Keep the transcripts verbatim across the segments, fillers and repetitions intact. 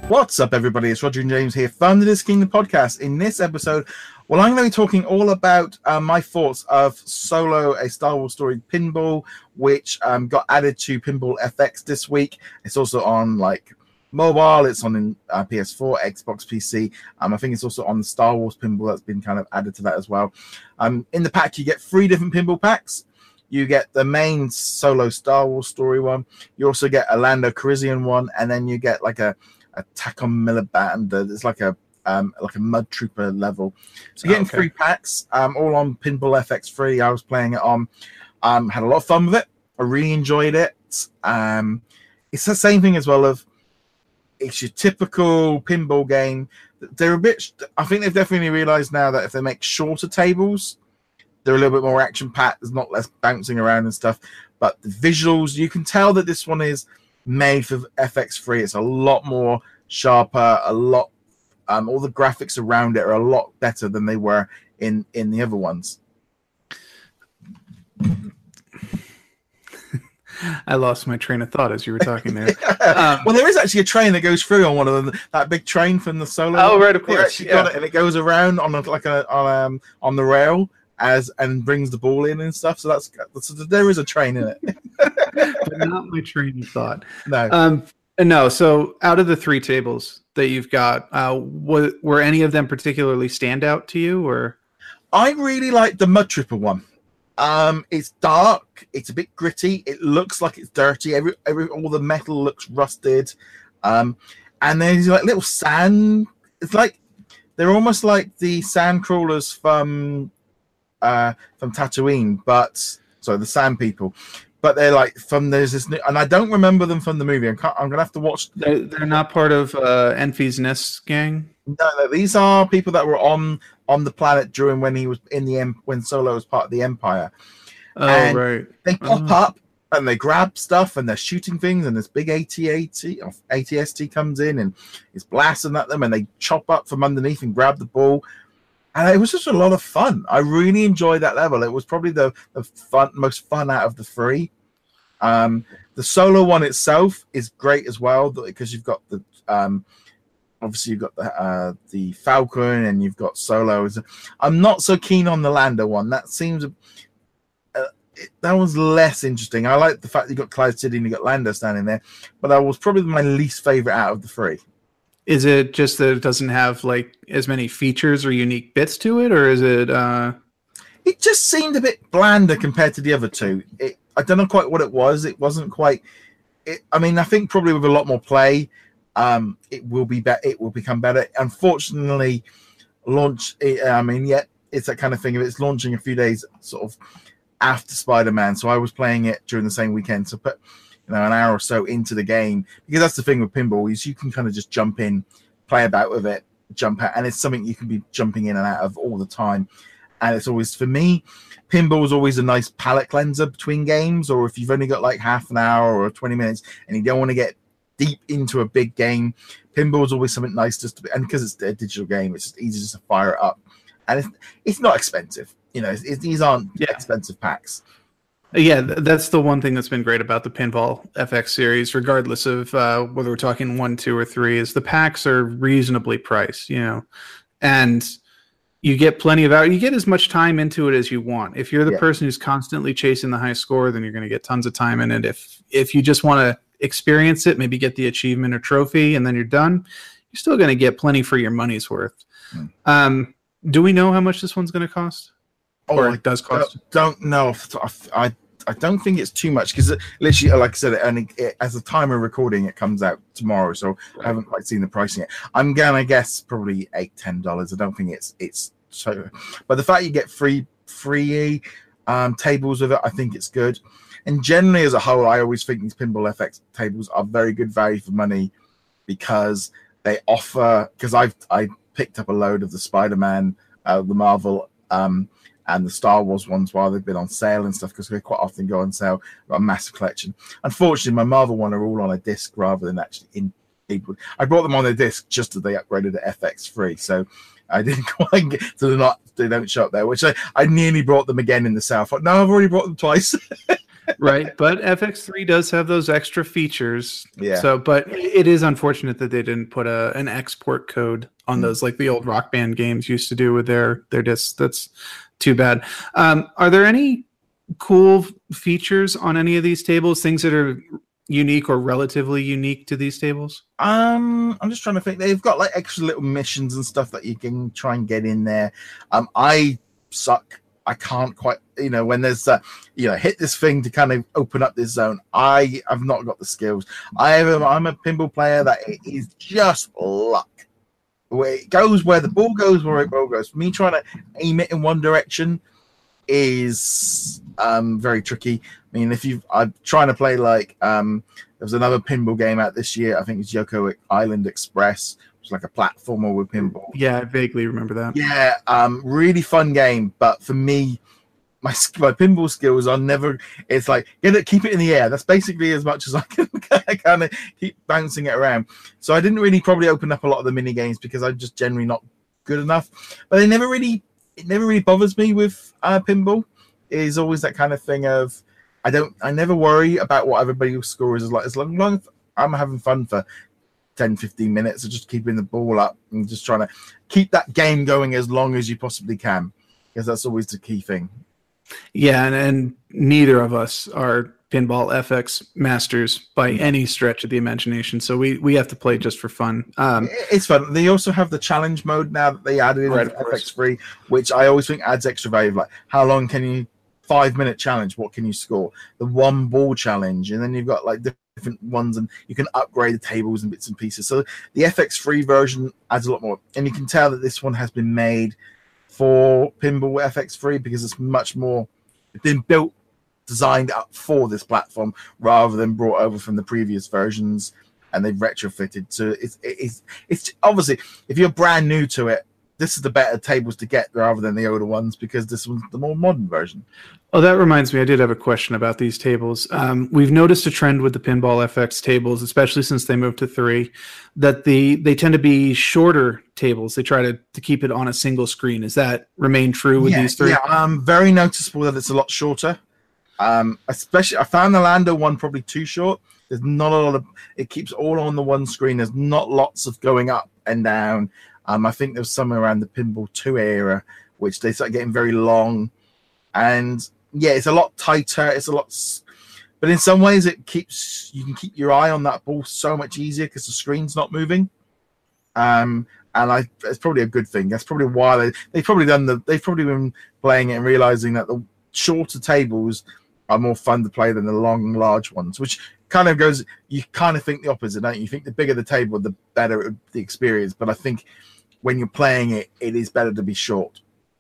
What's up, everybody? It's Roger and James here from the Disc Kingdom podcast. In this episode, well, I'm going to be talking all about uh, my thoughts of Solo, a Star Wars story pinball, which um, got added to Pinball F X this week. It's also on like mobile. It's on uh, P S four, Xbox, P C. Um, I think it's also on the Star Wars pinball that's been kind of added to that as well. Um, in the pack, you get three different pinball packs. You get the main Solo Star Wars story one. You also get a Lando Calrissian one, and then you get like a a Takom Miliband. It's like a um, like a Mud Trooper level. So you're getting oh, okay. three packs, um, all on Pinball F X three. I was playing it on. Um, had a lot of fun with it. I really enjoyed it. Um, it's the same thing as well of it's your typical pinball game. They're a bit. I think they've definitely realised now that if they make shorter tables, they're a little bit more action packed. There's not less bouncing around and stuff. But the visuals, you can tell that this one is made for F X three. It's a lot more sharper, a lot um all the graphics around it are a lot better than they were in in the other ones. I lost my train of thought as you were talking there. um, well, there is actually a train that goes through on one of them, that big train from the Solo. Oh, right, of course. Yeah. Got it, and it goes around on a, like a on um on the rail as and brings the ball in and stuff. So that's so there is a train in it. But not my train of thought. No. Um, no. So out of the three tables that you've got, uh, were, were any of them particularly stand out to you, or? I really like the Mud Trooper one. Um, it's dark. It's a bit gritty. It looks like it's dirty. Every, every all the metal looks rusted. Um, and there's like little sand. It's like they're almost like the sand crawlers from uh, from Tatooine, but sorry, the Sand People. But they're like from there's this new, and I don't remember them from the movie. I'm, I'm gonna have to watch. They're, they're not part of uh, Enfys Nest gang. No, no, these are people that were on on the planet during when he was in the when Solo was part of the Empire. Oh, and right. They pop oh. up and they grab stuff and they're shooting things, and this big A T A T A T S T comes in and is blasting at them, and they chop up from underneath and grab the ball. And it was just a lot of fun. I really enjoyed that level. It was probably the, the fun, most fun out of the three. Um, the Solo one itself is great as well because you've got the um, obviously you've got the uh, the Falcon and you've got Solo. I'm not so keen on the Lando one. That seems uh, it, that was less interesting. I like the fact that you got Cloud City and you got Lando standing there, but that was probably my least favorite out of the three. Is it just that it doesn't have like as many features or unique bits to it, or is it? Uh... It just seemed a bit blander compared to the other two. It, I don't know quite what it was. It wasn't quite. It, I mean, I think probably with a lot more play, um, it will be better. It will become better. Unfortunately, launch. It, I mean, yet yeah, it's that kind of thing. If it's launching a few days sort of after Spider-Man, so I was playing it during the same weekend. So put. You know, an hour or so into the game, because that's the thing with pinball is you can kind of just jump in, play about with it, jump out, and it's something you can be jumping in and out of all the time. And it's always, for me, pinball is always a nice palate cleanser between games, or if you've only got like half an hour or twenty minutes and you don't want to get deep into a big game, pinball is always something nice just to be, and because it's a digital game, it's just easy just to fire it up, and it's it's not expensive. You know, it's, it's, these aren't yeah. expensive packs. Yeah, that's the one thing that's been great about the Pinball F X series, regardless of uh, whether we're talking one, two, or three, is the packs are reasonably priced, you know, and you get plenty of out. You get as much time into it as you want. If you're the yeah. person who's constantly chasing the high score, then you're going to get tons of time in it. If if you just want to experience it, maybe get the achievement or trophy, and then you're done, you're still going to get plenty for your money's worth. Hmm. Um, do we know how much this one's going to cost? Oh, or it does cost? Don't, don't know. I I don't think it's too much because literally, like I said, it only it, as a time of recording, it comes out tomorrow, so right. I haven't quite seen the pricing yet. I'm gonna guess probably eight, ten dollars. I don't think it's it's so, but the fact you get free free um, tables with it, I think it's good. And generally, as a whole, I always think these Pinball F X tables are very good value for money because they offer. Because I've I picked up a load of the Spider-Man, uh, the Marvel. Um, and the Star Wars ones while they've been on sale and stuff, because they quite often go on sale. I've got a massive collection. Unfortunately, my Marvel one are all on a disc rather than actually in people. I brought them on a disc just as they upgraded to F X three, so I didn't quite get, so they're not, they don't show up there, which I, I nearly brought them again in the sale. I thought, no, I've already brought them twice. right? But F X three does have those extra features. Yeah. So, but it is unfortunate that they didn't put a an export code on Mm. those, like the old Rock Band games used to do with their their discs. That's too bad. Um, are there any cool features on any of these tables? Things that are unique or relatively unique to these tables? Um, I'm just trying to think. They've got like extra little missions and stuff that you can try and get in there. Um, I suck. I can't quite, you know, when there's, uh, you know, hit this thing to kind of open up this zone. I have not got the skills. I have, I'm a pinball player that it is just luck. Where it goes, where the ball goes, where it ball goes. For me, trying to aim it in one direction is um, very tricky. I mean, if you, I'm trying to play like um, there was another pinball game out this year. I think it's Yoko Island Express, which is like a platformer with pinball. Yeah, I vaguely remember that. Yeah, um, really fun game. But for me, my my pinball skills are never. It's like get it, keep it in the air. That's basically as much as I can kind of keep bouncing it around. So I didn't really probably open up a lot of the mini games because I'm just generally not good enough. But they never really. It never really bothers me with uh, pinball. It is always that kind of thing of I don't I never worry about what everybody's score is like as long, long as I'm having fun for ten, fifteen minutes of just keeping the ball up and just trying to keep that game going as long as you possibly can, because that's always the key thing. Yeah, and, and neither of us are Pinball F X masters by any stretch of the imagination, so we, we have to play just for fun. Um, it's fun. They also have the challenge mode now that they added in Right, F X three, which I always think adds extra value. Like, how long can you, five minute challenge, what can you score? The one ball challenge, and then you've got like different ones, and you can upgrade the tables and bits and pieces. So the F X three version adds a lot more, and you can tell that this one has been made for Pinball F X three because it's much more, it's been built, designed up for this platform rather than brought over from the previous versions, and they've retrofitted. So it's it's it's obviously, if you're brand new to it, this is the better tables to get rather than the older ones, because this one's the more modern version. Oh, that reminds me, I did have a question about these tables. Um, we've noticed a trend with the Pinball F X tables, especially since they moved to three, that the they tend to be shorter tables. They try to, to keep it on a single screen. Does that remain true with yeah, these three? Yeah, um, very noticeable that it's a lot shorter. Um, especially, I found the Lando one probably too short. There's not a lot of, it keeps all on the one screen. There's not lots of going up and down. Um, I think there was somewhere around the Pinball two era, which they start getting very long. And yeah, it's a lot tighter. It's a lot, but in some ways it keeps, you can keep your eye on that ball so much easier because the screen's not moving. Um, and I, it's probably a good thing. That's probably why they, they've probably done the, they've probably been playing it and realizing that the shorter tables are more fun to play than the long, large ones, which kind of goes, you kind of think the opposite, don't you? You think the bigger the table, the better the experience. But I think when you're playing it, it is better to be short.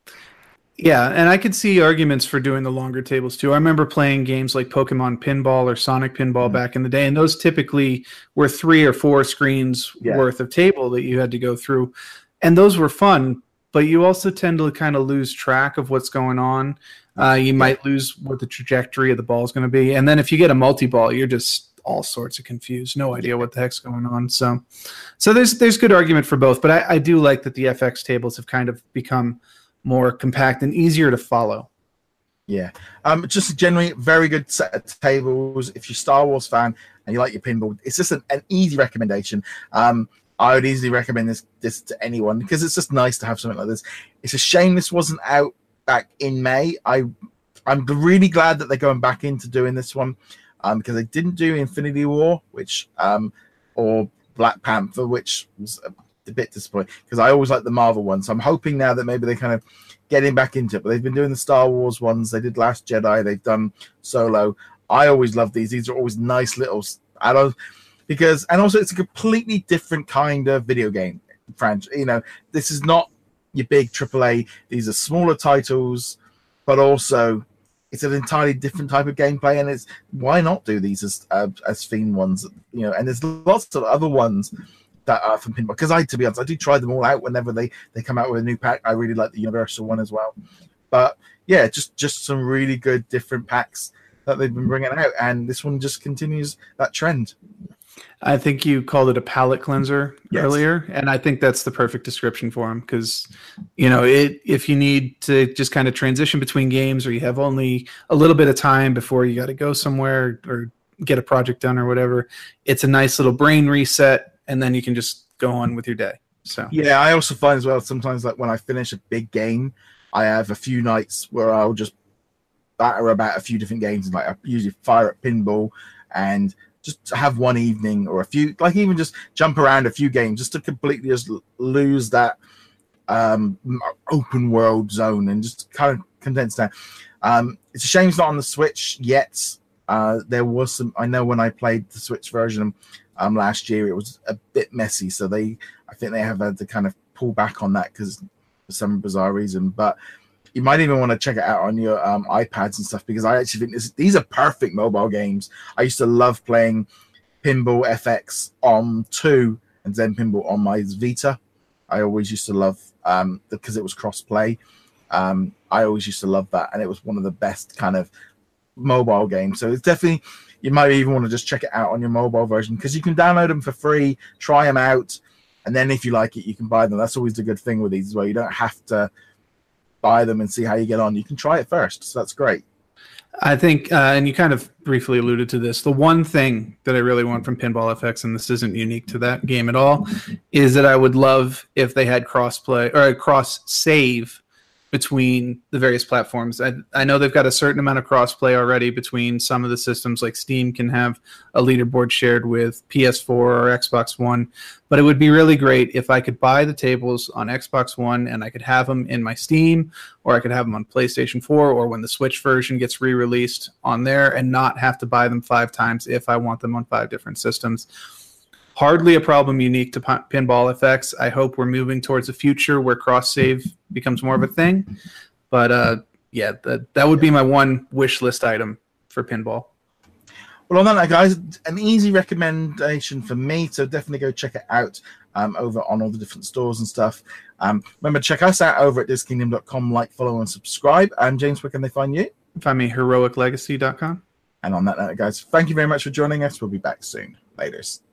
Yeah, and I could see arguments for doing the longer tables too. I remember playing games like Pokemon Pinball or Sonic Pinball mm. back in the day, and those typically were three or four screens yeah. worth of table that you had to go through. And those were fun, but you also tend to kind of lose track of what's going on. Uh, you might lose what the trajectory of the ball is going to be. And then if you get a multi-ball, you're just all sorts of confused. No idea what the heck's going on. So so there's there's good argument for both. But I, I do like that the F X tables have kind of become more compact and easier to follow. Yeah. Um, just generally very good set of tables. If you're a Star Wars fan and you like your pinball, it's just an, an easy recommendation. Um, I would easily recommend this this to anyone because it's just nice to have something like this. It's a shame this wasn't out back in May. I, I'm really glad that they're going back into doing this one um, because they didn't do Infinity War, which um, or Black Panther, which was a, a bit disappointing because I always like the Marvel one. So I'm hoping now that maybe they're kind of getting back into it. But they've been doing the Star Wars ones. They did Last Jedi. They've done Solo. I always love these. These are always nice little add-ons because, and also it's a completely different kind of video game franchise. You know, this is not your big triple A. These are smaller titles, but also it's an entirely different type of gameplay. And it's why not do these as uh, as theme ones? You know, and there's lots of other ones that are from pinball. Because I, to be honest, I do try them all out whenever they they come out with a new pack. I really like the Universal one as well. But yeah, just just some really good different packs that they've been bringing out, and this one just continues that trend. I think you called it a palate cleanser Yes. earlier, and I think that's the perfect description for them because, you know, it if you need to just kind of transition between games or you have only a little bit of time before you got to go somewhere or get a project done or whatever, it's a nice little brain reset, and then you can just go on with your day. So yeah, I also find as well sometimes like when I finish a big game, I have a few nights where I'll just batter about a few different games and like I usually fire at pinball and just have one evening or a few, like even just jump around a few games just to completely just lose that um, open world zone and just kind of condense down. Um, it's a shame it's not on the Switch yet. Uh, there was some, I know when I played the Switch version um, last year, it was a bit messy. So they, I think they have had to kind of pull back on that because for some bizarre reason, but you might even want to check it out on your um, iPads and stuff because I actually think this, these are perfect mobile games. I used to love playing Pinball F X on two and then Pinball on my Vita. I always used to love um, because it was cross-play. Um, I always used to love that, and it was one of the best kind of mobile games. So it's definitely, you might even want to just check it out on your mobile version because you can download them for free, try them out, and then if you like it, you can buy them. That's always the good thing with these as well. You don't have to buy them and see how you get on. You can try it first, so that's great. I think, uh, and you kind of briefly alluded to this, the one thing that I really want from Pinball F X, and this isn't unique to that game at all, is that I would love if they had cross-play or a cross-save between the various platforms. I, I know they've got a certain amount of crossplay already between some of the systems, like Steam can have a leaderboard shared with P S four or Xbox One, but it would be really great if I could buy the tables on Xbox One and I could have them in my Steam, or I could have them on PlayStation four, or when the Switch version gets re-released on there, and not have to buy them five times if I want them on five different systems. Hardly a problem unique to Pinball F X. I hope we're moving towards a future where cross-save becomes more of a thing. But uh, yeah, that, that would be my one wish list item for Pinball. Well, on that note, guys, an easy recommendation for me, so definitely go check it out um, over on all the different stores and stuff. Um, remember, check us out over at disc kingdom dot com. Like, follow, and subscribe. And James, where can they find you? Find me heroic legacy dot com. And on that note, guys, thank you very much for joining us. We'll be back soon. Laters.